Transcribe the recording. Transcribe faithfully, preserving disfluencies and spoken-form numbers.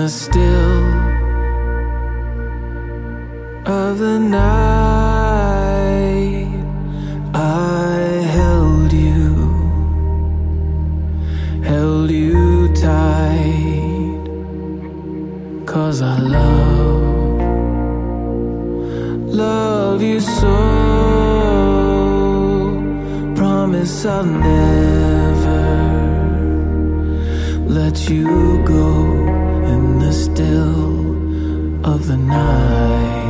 the still of the night, I held you, held you tight, 'cause I love, love you so. Promise I'll never let you go in the still of the night.